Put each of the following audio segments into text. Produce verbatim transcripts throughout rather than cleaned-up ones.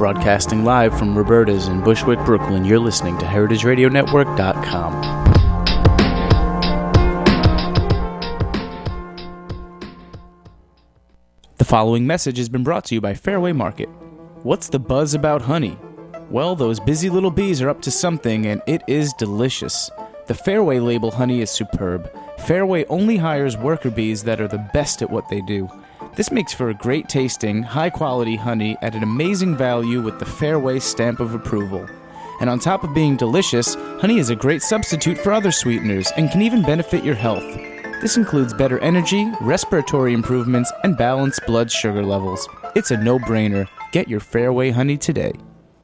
Broadcasting live from Roberta's in Bushwick, Brooklyn, you're listening to heritage radio network dot com. The following message has been brought to you by Fairway Market. What's the buzz about honey? Well, those busy little bees are up to something, and it is delicious. The Fairway label honey is superb. Fairway only hires worker bees that are the best at what they do. This makes for a great tasting, high-quality honey at an amazing value with the Fairway stamp of approval. And on top of being delicious, honey is a great substitute for other sweeteners and can even benefit your health. This includes better energy, respiratory improvements, and balanced blood sugar levels. It's a no-brainer. Get your Fairway honey today.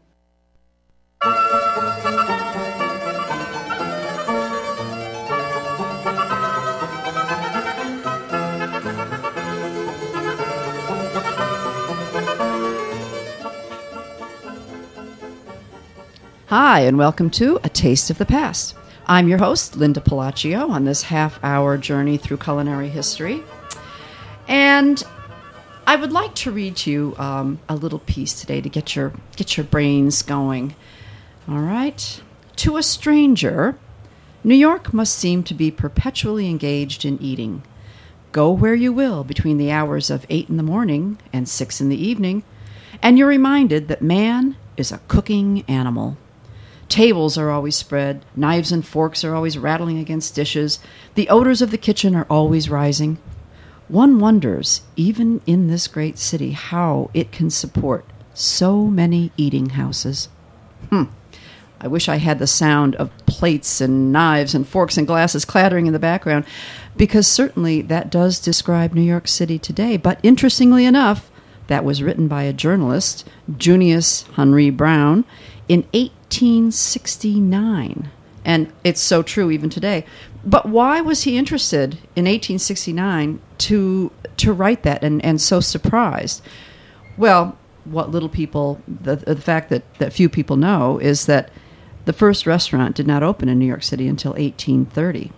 Hi, and welcome to A Taste of the Past. I'm your host, Linda Palacio, on this half-hour journey through culinary history. And I would like to read to you um, a little piece today to get your get your brains going. All right. To a stranger, New York must seem to be perpetually engaged in eating. Go where you will between the hours of eight in the morning and six in the evening, and you're reminded that man is a cooking animal. Tables are always spread, knives and forks are always rattling against dishes, the odors of the kitchen are always rising. One wonders, even in this great city, how it can support so many eating houses. Hmm. I wish I had the sound of plates and knives and forks and glasses clattering in the background, because certainly that does describe New York City today. But interestingly enough, that was written by a journalist, Junius Henry Brown, in eighteen sixty-nine. And it's so true even today. But why was he interested in eighteen sixty-nine to to write that and, and so surprised? Well, what little people, the, the fact that, that few people know is that the first restaurant did not open in New York City until eighteen thirty.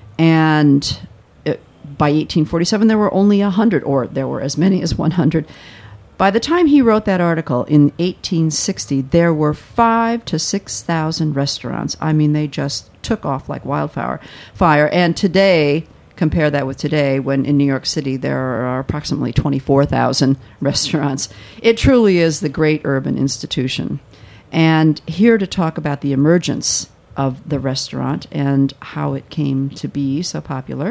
And it, by eighteen forty-seven, there were only one hundred, or there were as many as one hundred. By the time he wrote that article in eighteen sixty, there were five to six thousand restaurants. I mean, they just took off like wildfire. Fire. And today, compare that with today, when in New York City there are approximately twenty-four thousand restaurants. It truly is the great urban institution. And here to talk about the emergence of the restaurant and how it came to be so popular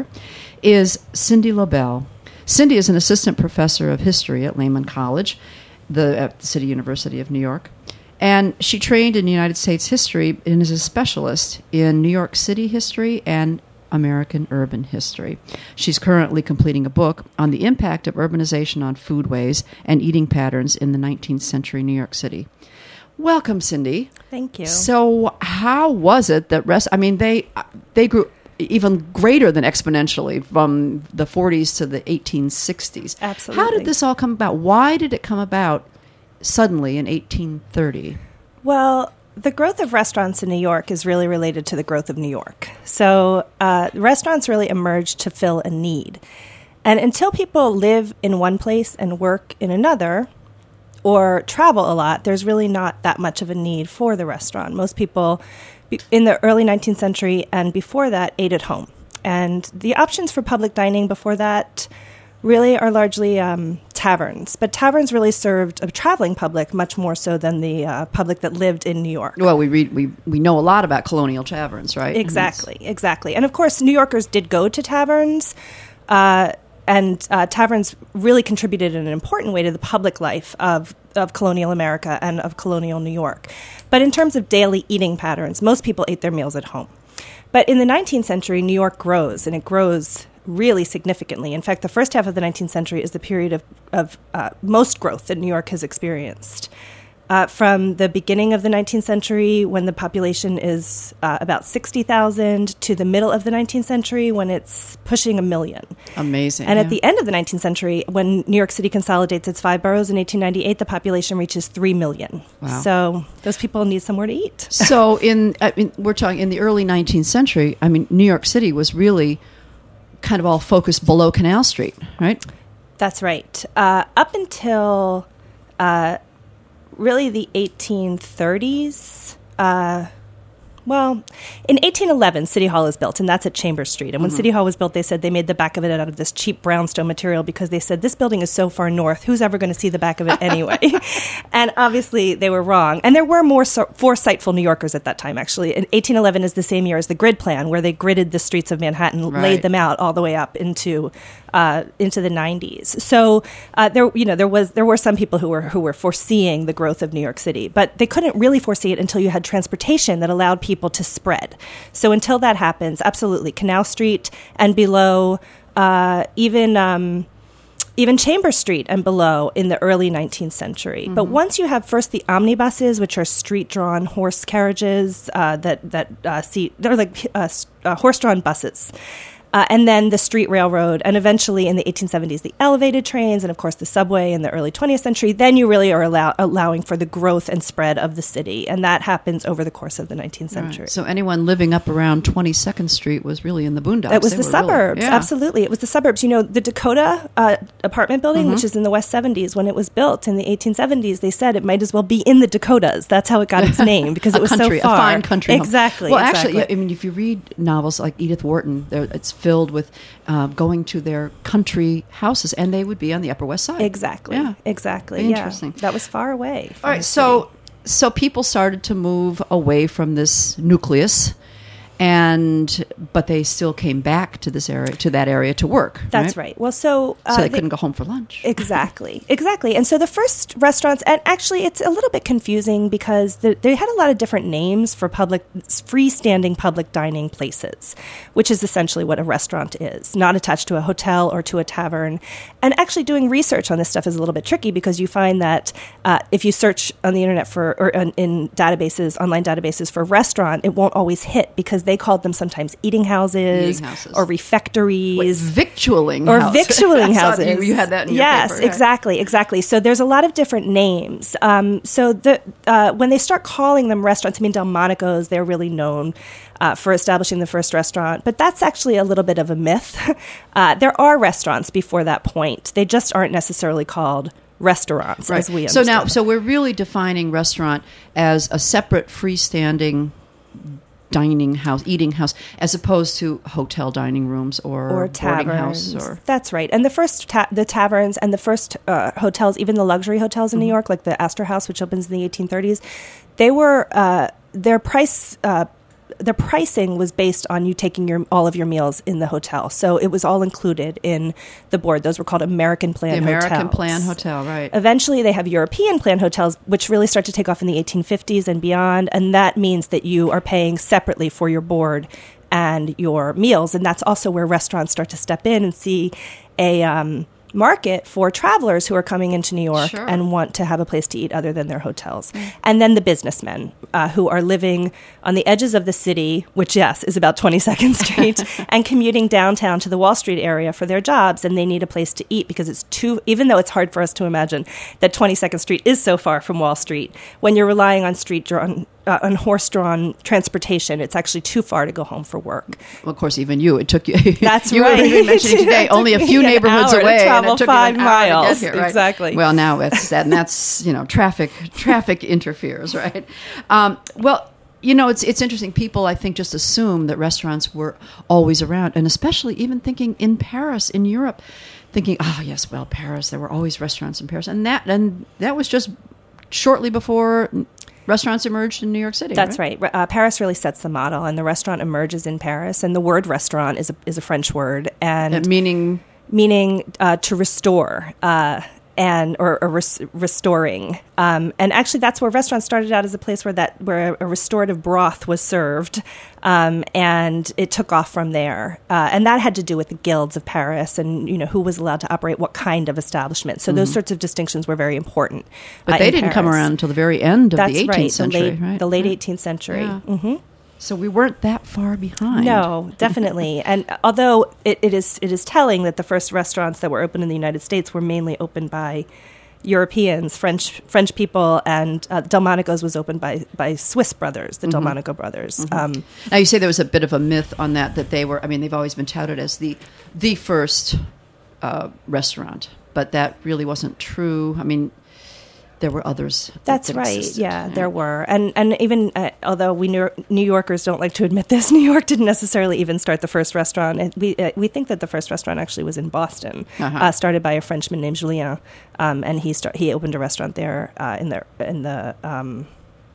is Cindy Lobel. Cindy is an assistant professor of history at Lehman College, the, at the City University of New York. And she trained in United States history and is a specialist in New York City history and American urban history. She's currently completing a book on the impact of urbanization on foodways and eating patterns in the nineteenth century New York City. Welcome, Cindy. Thank you. So how was it that rest? I mean, they they grew even greater than exponentially from the forties to the eighteen sixties. Absolutely. How did this all come about? Why did it come about suddenly in eighteen thirty? Well, the growth of restaurants in New York is really related to the growth of New York. So uh, restaurants really emerged to fill a need. And until people live in one place and work in another, or travel a lot, there's really not that much of a need for the restaurant. Most people in the early nineteenth century and before that ate at home. And the options for public dining before that really are largely um, taverns. But taverns really served a traveling public much more so than the uh, public that lived in New York. Well, we read we we know a lot about colonial taverns, right? Exactly, exactly. And of course, New Yorkers did go to taverns, uh, and uh, taverns really contributed in an important way to the public life of of colonial America and of colonial New York. But in terms of daily eating patterns, most people ate their meals at home. But in the nineteenth century, New York grows, and it grows really significantly. In fact, the first half of the nineteenth century is the period of, of uh, most growth that New York has experienced. Uh, from the beginning of the nineteenth century, when the population is uh, about sixty thousand, to the middle of the nineteenth century, when it's pushing a million. Amazing. And yeah. at the end of the nineteenth century, when New York City consolidates its five boroughs in eighteen ninety-eight, the population reaches three million. Wow. So those people need somewhere to eat. So in, I mean, we're talking in the early nineteenth century, I mean, New York City was really kind of all focused below Canal Street, right? That's right. Uh, up until... Uh, really the eighteen thirties. Uh, well, in eighteen eleven, City Hall is built, and that's at Chambers Street. And when Mm-hmm. City Hall was built, they said they made the back of it out of this cheap brownstone material because they said, this building is so far north, who's ever going to see the back of it anyway? And obviously, they were wrong. And there were more so- foresightful New Yorkers at that time, actually. And eighteen eleven is the same year as the grid plan, where they gridded the streets of Manhattan, Right. laid them out all the way up into uh, into the nineties. So uh, there, you know, there was there were some people who were who were foreseeing the growth of New York City, but they couldn't really foresee it until you had transportation that allowed people to spread. So until that happens, absolutely, Canal Street and below, uh, even. Um, Even Chambers Street and below in the early nineteenth century. Mm-hmm. But once you have first the omnibuses, which are street-drawn horse carriages uh, that that uh, see they're like uh, uh, horse-drawn buses, uh, and then the street railroad, and eventually in the eighteen seventies the elevated trains, and of course the subway in the early twentieth century. Then you really are allow- allowing for the growth and spread of the city, and that happens over the course of the nineteenth century. Right. So anyone living up around twenty-second Street was really in the boondocks. It was They the were suburbs, really, yeah. absolutely. It was the suburbs. You know, the Dakota uh, apartment building, Mm-hmm. which is in the West seventies, when it was built in the eighteen seventies, they said it might as well be in the Dakotas. That's how it got its name, because it A was country, so far. a fine country home. Exactly. Well, exactly. actually, yeah, I mean, if you read novels like Edith Wharton, there- it's filled with uh, going to their country houses, and they would be on the Upper West Side. Exactly. Yeah. Exactly. Very yeah. interesting. That was far away. from All right, the so city. so people started to move away from this nucleus, and but they still came back to this area, to that area, to work. That's right. Well, so uh, So they the- couldn't go home for lunch. Exactly, exactly. And so the first restaurants, and actually it's a little bit confusing because the, they had a lot of different names for public, freestanding public dining places, which is essentially what a restaurant is, not attached to a hotel or to a tavern. And actually doing research on this stuff is a little bit tricky because you find that uh, if you search on the internet for, or in, in databases, online databases for restaurant, it won't always hit because they called them sometimes eating houses, Eating houses. or refectories. Wait, victualling Or houses. victualling I saw houses. You, you had that in your yes, paper. Right. exactly, exactly. So there's a lot of different names. Um, so the uh, when they start calling them restaurants, I mean, Delmonico's, they're really known uh, for establishing the first restaurant, but that's actually a little bit of a myth. uh, there are restaurants before that point. They just aren't necessarily called restaurants, Right. as we so understand now, them. so we're really defining restaurant as a separate freestanding dining house, eating house, as opposed to hotel dining rooms or, or boarding taverns. house. Or That's right. And the first ta- the taverns and the first uh, hotels, even the luxury hotels in New York, like the Astor House, which opens in the eighteen thirties, they were uh, their price. Uh, their pricing was based on you taking your all of your meals in the hotel, so it was all included in the board. Those were called American the Plan American hotels. Plan Hotel, right? Eventually, they have European plan hotels, which really start to take off in the eighteen fifties and beyond, and that means that you are paying separately for your board and your meals, and that's also where restaurants start to step in and see a um, market for travelers who are coming into New York Sure. and want to have a place to eat other than their hotels. And then the businessmen uh, who are living on the edges of the city, which, yes, is about twenty-second Street, and commuting downtown to the Wall Street area for their jobs, and they need a place to eat because it's too, even though it's hard for us to imagine that twenty-second Street is so far from Wall Street, when you're relying on street-drawn Uh, on horse-drawn transportation, it's actually too far to go home for work. Well, of course, even you, it took you. That's you right. were even mentioning today, It took only a me few an neighborhoods hour to away, travel and it took five you an hour to miles. get here, right? Exactly. Well, now it's that, and that's you know traffic. Traffic interferes, right? Um, well. You know, it's it's interesting. People, I think, just assume that restaurants were always around, and especially even thinking in Paris, in Europe, thinking, oh yes, well, Paris, there were always restaurants in Paris, and that and that was just shortly before restaurants emerged in New York City. That's right. right. Uh, Paris really sets the model, and the restaurant emerges in Paris. And the word restaurant is a, is a French word, and Uh, meaning meaning uh, to restore. Uh, and or, or res- restoring, um, and actually that's where restaurants started out, as a place where that where a restorative broth was served, um, and it took off from there. Uh, and that had to do with the guilds of Paris, and you know who was allowed to operate what kind of establishment. So those sorts of distinctions were very important. But uh, they in didn't come Paris. around until the very end of That's the eighteenth right, century, the late, right? the late Yeah. eighteenth century. Yeah. hmm So we weren't that far behind. No, definitely. And although it, it is it is telling that the first restaurants that were opened in the United States were mainly opened by Europeans, French French people, and uh, Delmonico's was opened by, by Swiss brothers, the Delmonico brothers. Um, Now you say there was a bit of a myth on that, that they were, I mean, they've always been touted as the the first uh, restaurant, but that really wasn't true. I mean, there were others. That, That's that right. existed. Yeah, there were, and and even uh, although we New, New Yorkers don't like to admit this, New York didn't necessarily even start the first restaurant. And we uh, we think that the first restaurant actually was in Boston, Uh-huh. uh, started by a Frenchman named Julien, um, and he start, he opened a restaurant there uh, in the in the. Um,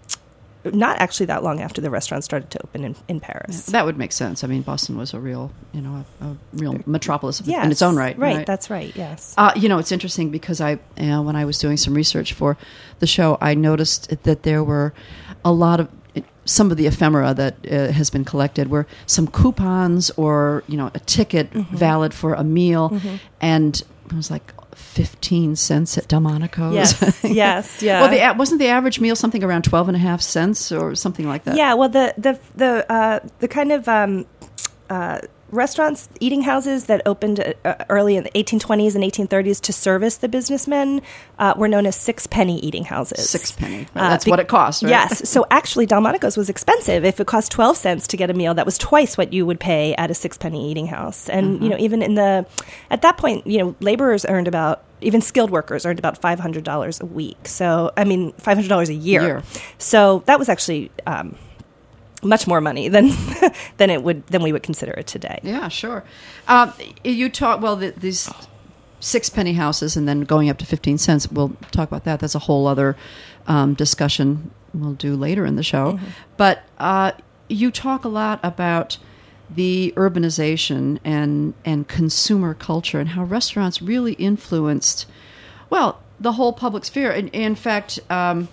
not actually that long after the restaurant started to open in, in Paris. That would make sense. I mean, Boston was a real, you know, a, a real metropolis of, Yes, in its own right. Right, right? that's right, yes. Uh, you know, it's interesting because I, you know, when I was doing some research for the show, I noticed that there were a lot of, some of the ephemera that uh, has been collected were some coupons or, you know, a ticket Mm-hmm. valid for a meal. Mm-hmm. And it was like fifteen cents at Delmonico's. Yes, yes, yeah. Well, the, a- wasn't the average meal something around twelve and a half cents or something like that? Yeah, well, the the the uh, the kind of um, uh, restaurants, eating houses that opened uh, early in the eighteen twenties and eighteen thirties to service the businessmen uh, were known as six-penny eating houses. Six penny. Right? Uh, That's be- what it cost, right? Yes. So actually, Delmonico's was expensive. If it cost twelve cents to get a meal, that was twice what you would pay at a six-penny eating house. And, Mm-hmm. you know, even in the, at that point, you know, laborers earned about, even skilled workers earned about five hundred dollars a week. So, I mean, five hundred dollars a year. Year. So that was actually um, much more money than than it would than we would consider it today. Yeah, sure. Um, you talk well the, these six penny houses, and then going up to fifteen cents. We'll talk about that. That's a whole other um, discussion we'll do later in the show. Mm-hmm. But uh, you talk a lot about the urbanization and and consumer culture and how restaurants really influenced, well, the whole public sphere. In, in fact. Um,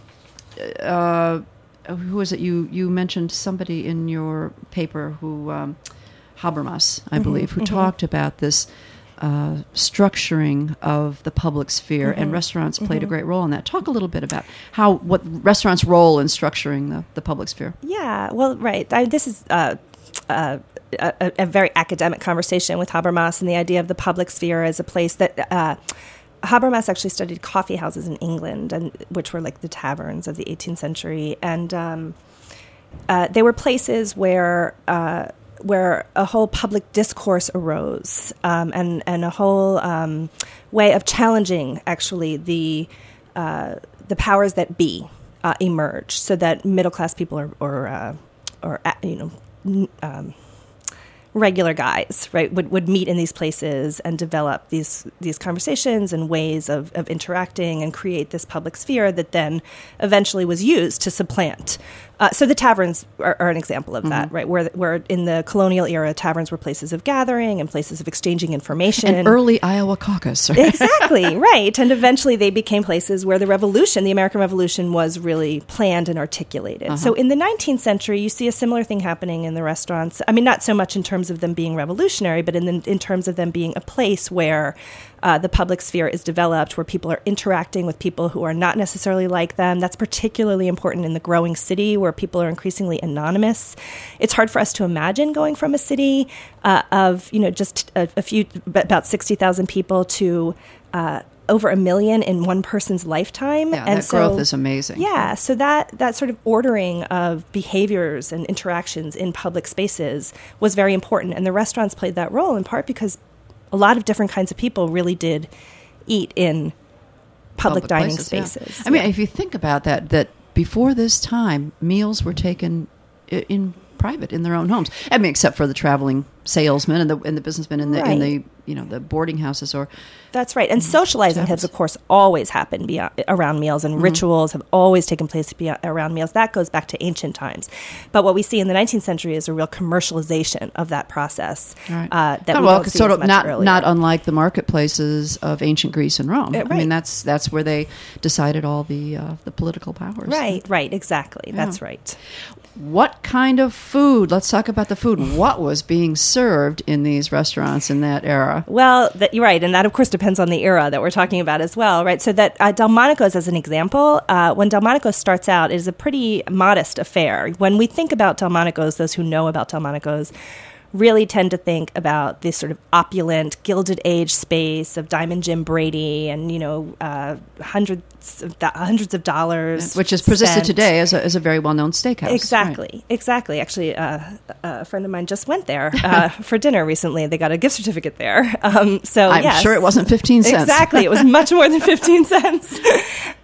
uh, Who was it? You you mentioned somebody in your paper who um, Habermas, I believe, who mm-hmm. talked about this uh, structuring of the public sphere, Mm-hmm. and restaurants played a great role in that. Talk a little bit about how what restaurants' role in structuring the, the public sphere. Yeah, well, right. I, this is uh, uh, a, a very academic conversation with Habermas and the idea of the public sphere as a place that. Uh, Habermas actually studied coffee houses in England, and which were like the taverns of the eighteenth century, and um, uh, they were places where uh, where a whole public discourse arose, um, and and a whole um, way of challenging actually the uh, the powers that be uh, emerged, so that middle class people or or, uh, or uh, you know. N- um, regular guys, right, would, would meet in these places and develop these these conversations and ways of, of interacting and create this public sphere that then eventually was used to supplant. Uh, so the taverns are, are an example of that, Mm-hmm. right, where where in the colonial era, taverns were places of gathering and places of exchanging information. An early Iowa caucus. Right? Exactly, right. And eventually they became places where the revolution, the American Revolution, was really planned and articulated. Uh-huh. So in the nineteenth century, you see a similar thing happening in the restaurants. I mean, not so much in terms of them being revolutionary, but in, the, in terms of them being a place where uh, the public sphere is developed, where people are interacting with people who are not necessarily like them. That's particularly important in the growing city where people are increasingly anonymous. It's hard for us to imagine going from a city uh, of, you know, just a, a few, about sixty thousand people to uh, over a million in one person's lifetime. Yeah, and that so, growth is amazing. Yeah, so that, that sort of ordering of behaviors and interactions in public spaces was very important. And the restaurants played that role in part because a lot of different kinds of people really did eat in public, Public dining places, yeah. spaces. I mean, Yeah. if you think about that, that before this time, meals were taken i- in private in their own homes. I mean, except for the traveling salesmen and the and the businessmen in the in Right. the you know the boarding houses or That's right. And socializing has, of course, always happened beyond, around meals, and Mm-hmm. rituals have always taken place beyond, around meals. That goes back to ancient times. But what we see in the nineteenth century is a real commercialization of that process. Right. Uh, that Oh, we well, don't it's see sort as of much not earlier. not unlike the marketplaces of ancient Greece and Rome. Uh, I right. mean, that's that's where they decided all the uh, the political powers. Right, right, exactly. Yeah. That's right. What kind of food? Let's talk about the food. What was being served in these restaurants in that era? Well, that, you're right, and that of course depends on the era that we're talking about as well, right? So that uh, Delmonico's, as an example, uh, when Delmonico's starts out, it is a pretty modest affair. When we think about Delmonico's, those who know about Delmonico's really tend to think about this sort of opulent, Gilded Age space of Diamond Jim Brady, and you know, uh, hundreds of th- hundreds of dollars, Which is persisted spent. today as a, as a very well-known steakhouse. Exactly, Right. exactly. Actually, uh, a friend of mine just went there uh, for dinner recently. They got a gift certificate there. Um, so I'm yes. sure it wasn't fifteen cents. Exactly, it was much more than fifteen cents.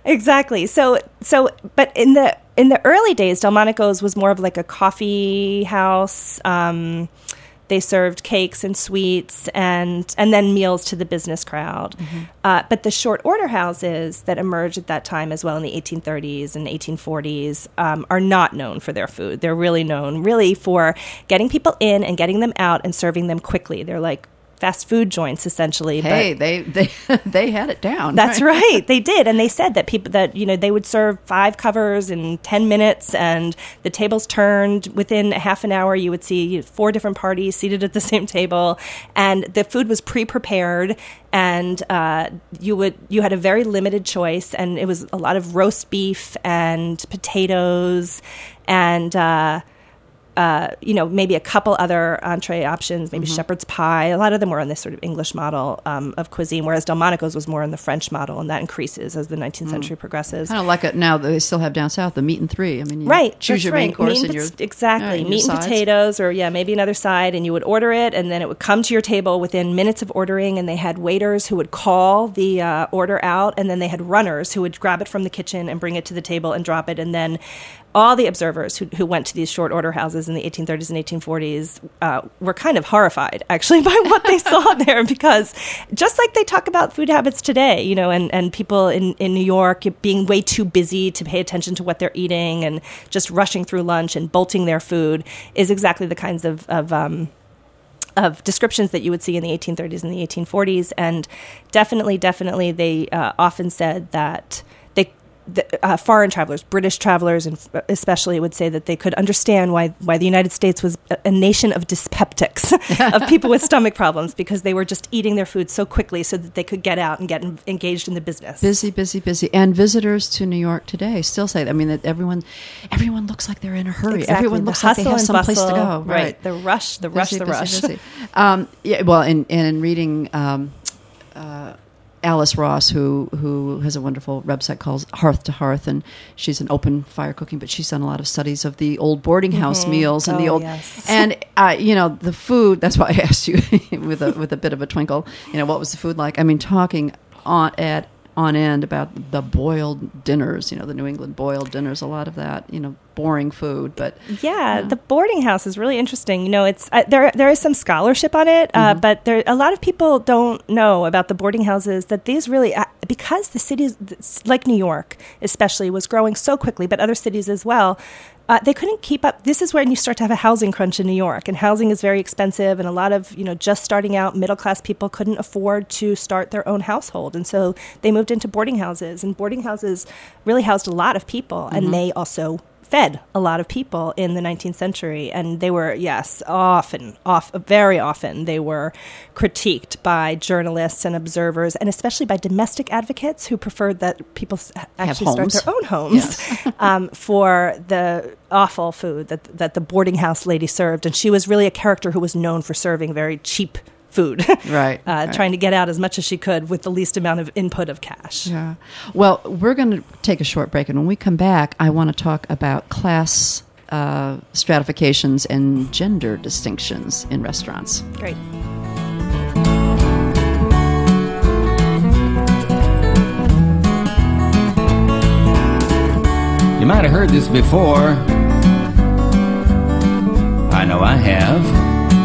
Exactly. So, so, but in the in the early days, Delmonico's was more of like a coffee house. Um, they served cakes and sweets, and and then meals to the business crowd. Mm-hmm. Uh, but the short order houses that emerged at that time as well in the eighteen thirties and eighteen forties um, are not known for their food. They're really known really for getting people in and getting them out and serving them quickly. They're like fast food joints, essentially. Hey, but they they they had it down. That's right. right. They did, and they said that people that you know they would serve five covers in ten minutes, and the tables turned within a half an hour. You would see four different parties seated at the same table, and the food was pre-prepared, and uh, you would you had a very limited choice, and it was a lot of roast beef and potatoes, and. Uh, Uh, you know, maybe a couple other entree options, maybe mm-hmm. shepherd's pie. A lot of them were on this sort of English model um, of cuisine, whereas Delmonico's was more in the French model, and that increases as the nineteenth mm. century progresses. Kind of like it now they still have down south, the meat and three. I mean, you right, choose your right. main course meat and, and your exactly uh, meat your and potatoes, or yeah, maybe another side, and you would order it, and then it would come to your table within minutes of ordering, and they had waiters who would call the uh, order out, and then they had runners who would grab it from the kitchen and bring it to the table and drop it, and then all the observers who, who went to these short order houses in the eighteen thirties and eighteen forties uh, were kind of horrified, actually, by what they saw there, because just like they talk about food habits today, you know, and, and people in, in New York being way too busy to pay attention to what they're eating and just rushing through lunch and bolting their food is exactly the kinds of, of um, of descriptions that you would see in the eighteen thirties and the eighteen forties. And definitely, definitely, they uh, often said that they The, uh, foreign travelers, British travelers, and especially would say that they could understand why why the United States was a, a nation of dyspeptics, of people with stomach problems, because they were just eating their food so quickly so that they could get out and get in, engaged in the business. Busy, busy, busy. And visitors to New York today still say that. I mean, that everyone everyone looks like they're in a hurry. Exactly. Everyone the looks like they have someplace to go. Right. right. The rush, the busy, rush, the busy, rush. Busy. um, yeah, well, in, in reading... Um, uh, Alice Ross, who who has a wonderful website called Hearth to Hearth, and she's an open fire cooking, but she's done a lot of studies of the old boarding house mm-hmm. meals and oh, the old yes. and uh, you know the food. That's why I asked you with a with a bit of a twinkle. You know, what was the food like? I mean, talking on at on end about the boiled dinners. You know, the New England boiled dinners. A lot of that. You know, boring food, but yeah, you know. The boarding house is really interesting. You know, it's uh, there. There is some scholarship on it, uh, mm-hmm. but there a lot of people don't know about the boarding houses. That these really, uh, because the cities like New York, especially, was growing so quickly, but other cities as well. Uh, they couldn't keep up. This is when you start to have a housing crunch in New York, and housing is very expensive, and a lot of, you know, just starting out middle class people couldn't afford to start their own household, and so they moved into boarding houses, and boarding houses really housed a lot of people, mm-hmm. and they also fed a lot of people in the nineteenth century, and they were, yes, often, off, very often, they were critiqued by journalists and observers, and especially by domestic advocates who preferred that people actually start their own homes yes. um, for the awful food that that the boarding house lady served. And she was really a character who was known for serving very cheap food, right, uh, right? Trying to get out as much as she could with the least amount of input of cash. Yeah. Well, we're going to take a short break, and when we come back, I want to talk about class uh, stratifications and gender distinctions in restaurants. Great. You might have heard this before. I know I have.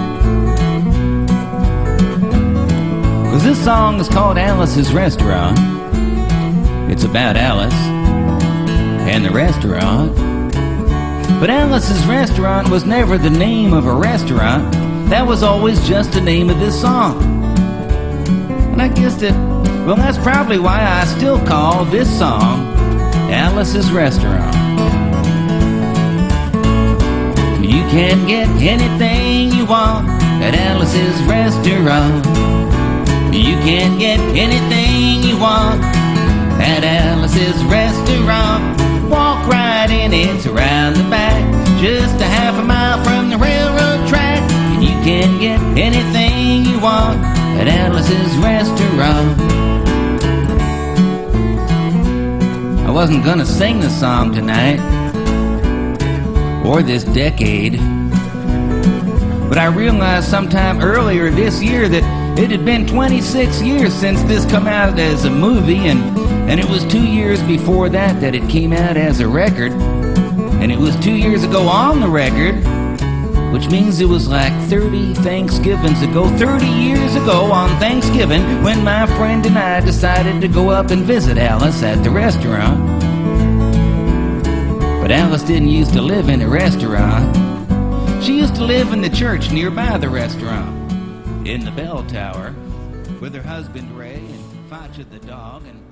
This song is called Alice's Restaurant. It's about Alice and the restaurant. But Alice's Restaurant was never the name of a restaurant. That was always just the name of this song. And I guess that, well, that's probably why I still call this song Alice's Restaurant. You can get anything you want at Alice's Restaurant. You can get anything you want at Alice's Restaurant. Walk right in, it's around the back, just a half a mile from the railroad track. And you can get anything you want at Alice's Restaurant. I wasn't gonna sing the song tonight, or this decade, but I realized sometime earlier this year that it had been twenty-six years since this come out as a movie, and, And it was two years before that that it came out as a record. And it was two years ago on the record, which means it was like thirty Thanksgivings ago, thirty years ago on Thanksgiving, when my friend and I decided to go up and visit Alice at the restaurant. But Alice didn't used to live in a restaurant. She used to live in the church nearby the restaurant, in the bell tower, with her husband Ray and Facha the dog. And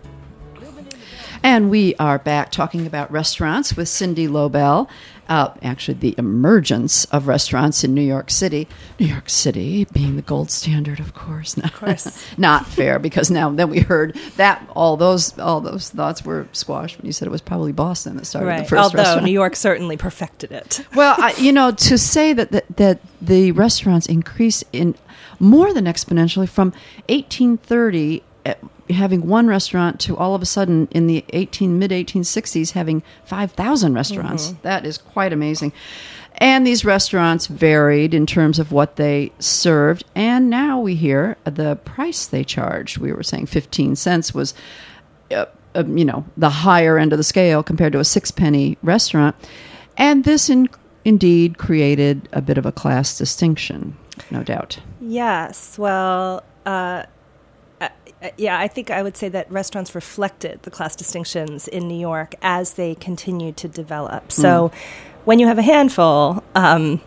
And we are back talking about restaurants with Cindy Lobel. Uh, actually, the emergence of restaurants in New York City. New York City being the gold standard, of course. Of course. Not fair, because now then we heard that all those all those thoughts were squashed when you said it was probably Boston that started Right. the first Although restaurant. New York certainly perfected it. Well, I, you know, to say that, that that the restaurants increased in more than exponentially from eighteen thirty, uh, having one restaurant, to all of a sudden in the eighteen mid eighteen sixties having five thousand restaurants. Mm-hmm. That is quite amazing. And these restaurants varied in terms of what they served. And now we hear the price they charged. We were saying fifteen cents was, uh, uh, you know, the higher end of the scale compared to a six-penny restaurant. And this in, indeed created a bit of a class distinction, no doubt. Yes. Well, uh, uh, yeah, I think I would say that restaurants reflected the class distinctions in New York as they continued to develop. So mm. when you have a handful, um,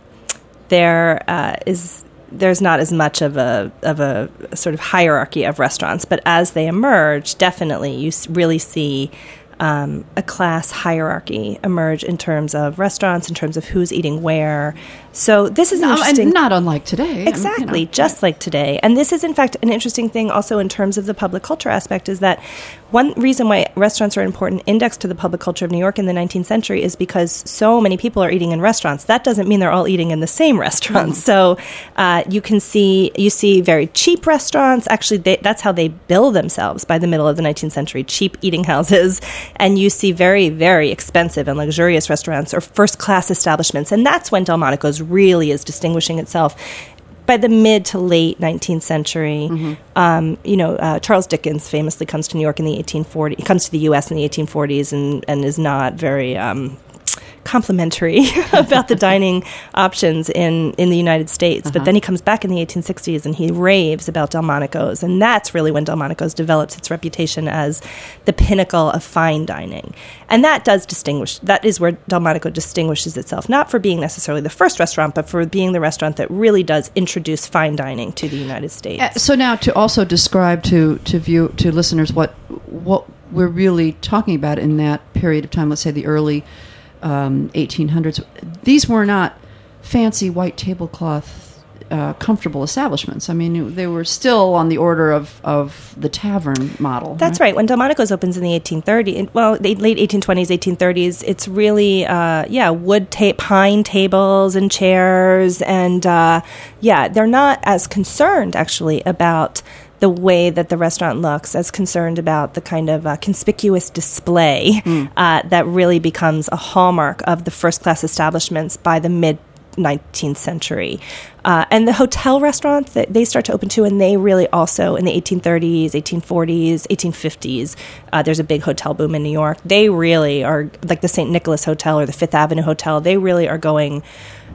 there uh, is there's not as much of a of a sort of hierarchy of restaurants, but as they emerge, definitely you really see Um, a class hierarchy emerge in terms of restaurants, in terms of who's eating where. So this is an no, interesting... And not unlike today. Exactly, I mean, you know, just like today. And this is, in fact, an interesting thing also in terms of the public culture aspect, is that one reason why restaurants are an important index to the public culture of New York in the nineteenth century is because so many people are eating in restaurants. That doesn't mean they're all eating in the same restaurants. Mm. So uh, you can see, you see very cheap restaurants. Actually, they, that's how they bill themselves by the middle of the nineteenth century, cheap eating houses. And you see very, very expensive and luxurious restaurants or first-class establishments. And that's when Delmonico's really is distinguishing itself. By the mid to late nineteenth century, mm-hmm. um, you know, uh, Charles Dickens famously comes to New York in the eighteen forties, comes to the U S in the eighteen forties and, and is not very um, complimentary about the dining options in, in the United States. Uh-huh. But then he comes back in the eighteen sixties and he raves about Delmonico's. And that's really when Delmonico's develops its reputation as the pinnacle of fine dining. And that does distinguish, that is where Delmonico distinguishes itself, not for being necessarily the first restaurant, but for being the restaurant that really does introduce fine dining to the United States. Uh, so now to also describe to, to view to listeners what what we're really talking about in that period of time, let's say the early Um, eighteen hundreds. These were not fancy white tablecloth, uh, comfortable establishments. I mean, they were still on the order of, of the tavern model. That's right. right. When Delmonico's opens in the eighteen thirties, well, the late eighteen twenties, eighteen thirties, it's really, uh, yeah, wood ta- pine tables and chairs. And, uh, yeah, they're not as concerned, actually, about the way that the restaurant looks, as concerned about the kind of uh, conspicuous display mm. uh, that really becomes a hallmark of the first-class establishments by the mid-nineteenth century. Uh, and the hotel restaurants, that they start to open too, and they really also, in the eighteen thirties, eighteen forties, eighteen fifties, uh, there's a big hotel boom in New York. They really are, like the Saint Nicholas Hotel or the Fifth Avenue Hotel, they really are going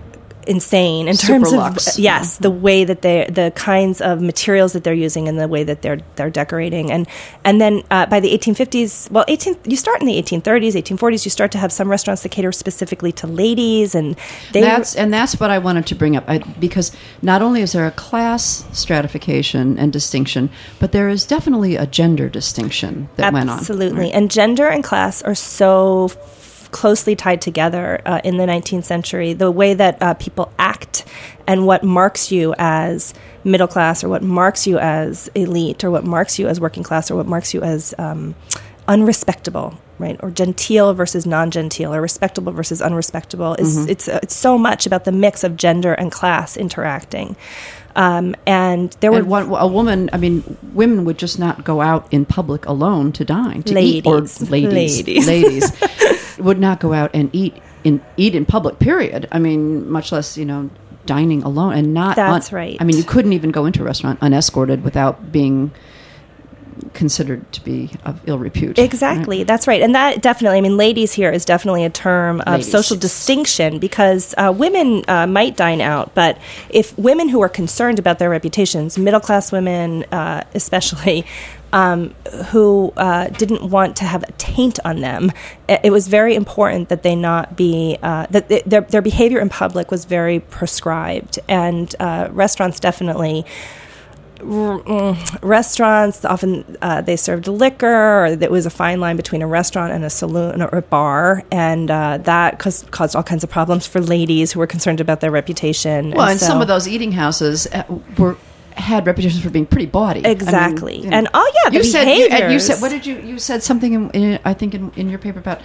insane in terms Super of luxe. yes yeah. the way that they the kinds of materials that they're using and the way that they're they're decorating. And and then uh, by the eighteen fifties, well eighteen you start in the eighteen thirties, eighteen forties, you start to have some restaurants that cater specifically to ladies, and they that's and that's what I wanted to bring up, I, because not only is there a class stratification and distinction, but there is definitely a gender distinction that absolutely. went on. Absolutely. Right? And gender and class are so closely tied together uh, in the nineteenth century. The way that uh, people act and what marks you as middle class, or what marks you as elite, or what marks you as working class, or what marks you as um, unrespectable, right? Or genteel versus non-genteel, or respectable versus unrespectable. Is mm-hmm. It's uh, it's so much about the mix of gender and class interacting. Um, and there were and one, a woman. I mean, women would just not go out in public alone to dine, to ladies, eat, or ladies, ladies, ladies would not go out and eat in eat in public. Period. I mean, much less you know dining alone, and not. That's un- right. I mean, you couldn't even go into a restaurant unescorted without being considered to be of ill repute. Exactly, right? That's right. And that definitely, I mean, ladies here is definitely a term of Ladies. social distinction because uh, women uh, might dine out, but if women who are concerned about their reputations, middle-class women uh, especially, um, who uh, didn't want to have a taint on them, it, it was very important that they not be, uh, that th- their, their behavior in public was very prescribed. And uh, restaurants definitely... Restaurants often uh, they served liquor, or there was a fine line between a restaurant and a saloon or a bar, and uh, that caused, caused all kinds of problems for ladies who were concerned about their reputation. Well, and, and so, some of those eating houses uh, were had reputations for being pretty bawdy. Exactly, I mean, you know. And oh yeah, the you said behaviors. you, and you said what did you you said something in, in, I think in, in your paper about.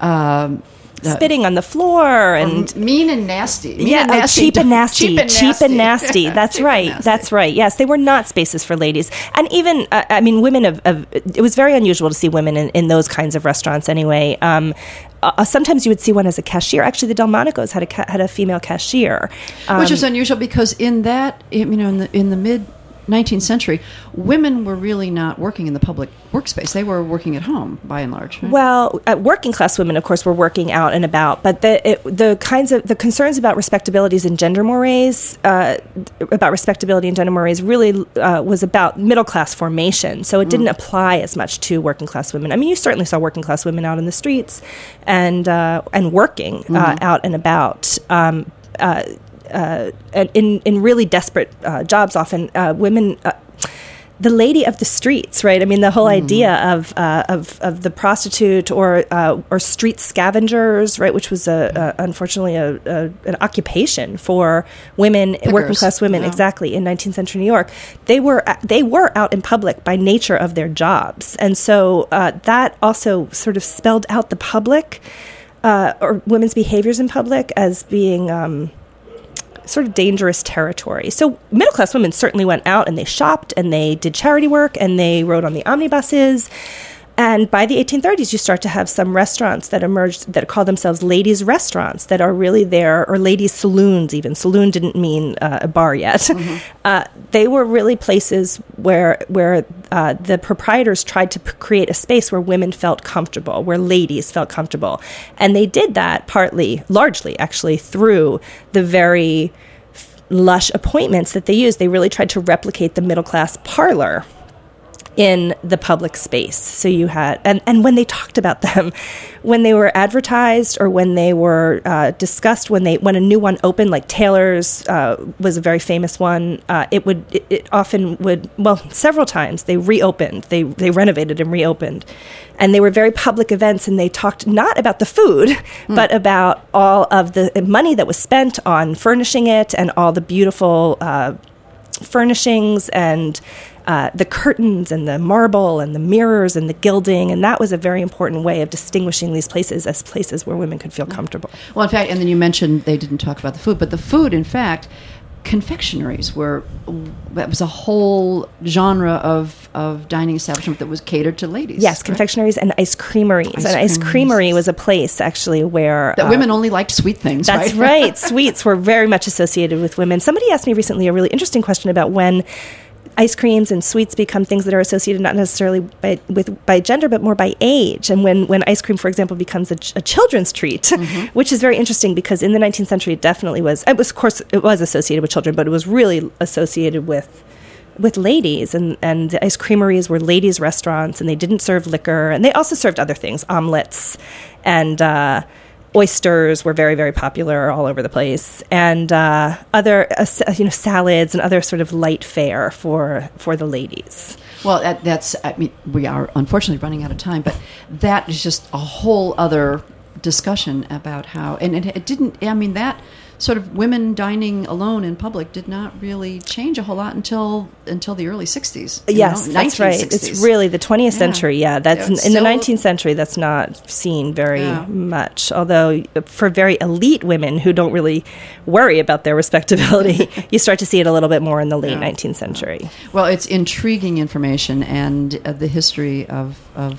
Um, Uh, spitting on the floor and mean and nasty. Mean yeah, and oh, nasty. cheap and nasty, cheap and nasty. cheap and nasty. That's Cheap right. and nasty. That's right. Yes, they were not spaces for ladies, and even uh, I mean, women of, of it was very unusual to see women in, in those kinds of restaurants. Anyway, um, uh, sometimes you would see one as a cashier. Actually, the Delmonico's had a ca- had a female cashier, um, which is unusual because in that you know in the in the mid nineteenth century, women were really not working in the public workspace. They were working at home, by and large. Right? Well, uh, working class women, of course, were working out and about, but the it, the kinds of the concerns about respectabilities and gender mores, uh, about respectability and gender mores, really uh, was about middle class formation. So it didn't mm. apply as much to working class women. I mean, you certainly saw working class women out in the streets and uh, and working mm-hmm. uh, out and about. Um, uh, Uh, in in really desperate uh, jobs, often uh, women, uh, the lady of the streets, right? I mean, the whole mm. idea of uh, of of the prostitute or uh, or street scavengers, right? Which was a, a unfortunately a, a an occupation for women, Pickers. working class women, Yeah. exactly in nineteenth century New York. They were they were out in public by nature of their jobs, and so uh, that also sort of spelled out the public uh, or women's behaviors in public as being. Um, sort of dangerous territory. So middle-class women certainly went out and they shopped and they did charity work and they rode on the omnibuses. And by the eighteen thirties, you start to have some restaurants that emerged that call themselves ladies' restaurants that are really there, or ladies' saloons even. Saloon didn't mean uh, a bar yet. Mm-hmm. Uh, they were really places where where uh, the proprietors tried to p- create a space where women felt comfortable, where ladies felt comfortable. And they did that partly, largely actually, through the very f- lush appointments that they used. They really tried to replicate the middle-class parlor in the public space. So you had, and, and when they talked about them, when they were advertised or when they were uh, discussed, when they when a new one opened, like Taylor's uh, was a very famous one, uh, it would it, it often would well several times they reopened, they they renovated and reopened, and they were very public events, and they talked not about the food, mm. but about all of the money that was spent on furnishing it and all the beautiful uh, furnishings and. Uh, the curtains and the marble and the mirrors and the gilding, and that was a very important way of distinguishing these places as places where women could feel comfortable. Well, in fact, and then you mentioned they didn't talk about the food, but the food, in fact, confectionaries were, that was a whole genre of, of dining establishment that was catered to ladies. Yes, right? confectionaries and ice creameries. Ice and ice creamery creameries. was a place, actually, where... That uh, women only liked sweet things, That's right? right. Sweets were very much associated with women. Somebody asked me recently a really interesting question about when ice creams and sweets become things that are associated not necessarily by, with by gender, but more by age. And when, when ice cream, for example, becomes a, a children's treat, mm-hmm. which is very interesting because in the nineteenth century, it definitely was. It was, of course, it was associated with children, but it was really associated with with ladies. And, and the ice creameries were ladies' restaurants, and they didn't serve liquor, and they also served other things, omelets and. Uh, Oysters were very, very popular all over the place, and uh, other, uh, you know, salads and other sort of light fare for for the ladies. Well, that, that's. I mean, we are unfortunately running out of time, but that is just a whole other discussion about how, and it, it didn't. I mean, that sort of women dining alone in public did not really change a whole lot until until the early sixties. Yes, know, that's right. It's really the twentieth yeah. century. Yeah, that's yeah, in the still, nineteenth century. That's not seen very yeah. much. Although for very elite women who don't really worry about their respectability, you start to see it a little bit more in the late yeah. nineteenth century. Well, it's intriguing information, and uh, the history of of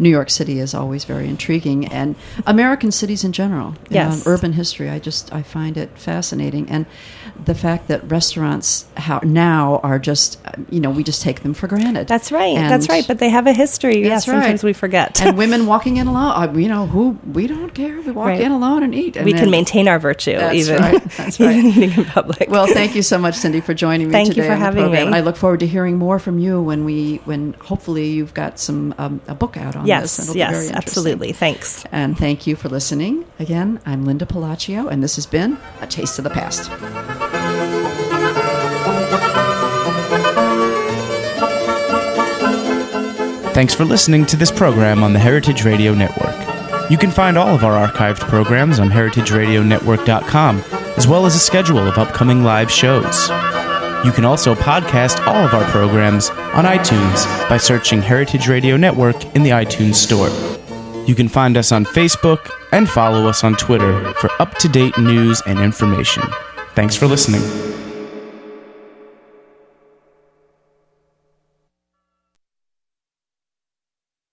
New York City is always very intriguing, and American cities in general. You Yes. know, urban history. I just I find it fascinating, and the fact that restaurants how now are just you know we just take them for granted. That's right. And That's right. But they have a history. That's Yes, sometimes right. we forget. and women walking in alone. uh, You know who we don't care. We walk Right. in alone and eat. And we can then- maintain our virtue That's even, right. That's right. even eating in public. Well, thank you so much, Cindy, for joining me Thank you today for on the having program. me. And I look forward to hearing more from you when we, when hopefully you've got some um, a book out on this. and yes, it'll be very yes, interesting. absolutely. Thanks. And thank you for listening. Again, I'm Linda Palaccio, and this has been A Taste of the Past. Thanks for listening to this program on the Heritage Radio Network. You can find all of our archived programs on heritage radio network dot com, as well as a schedule of upcoming live shows. You can also podcast all of our programs on iTunes by searching Heritage Radio Network in the iTunes Store. You can find us on Facebook and follow us on Twitter for up-to-date news and information. Thanks for listening.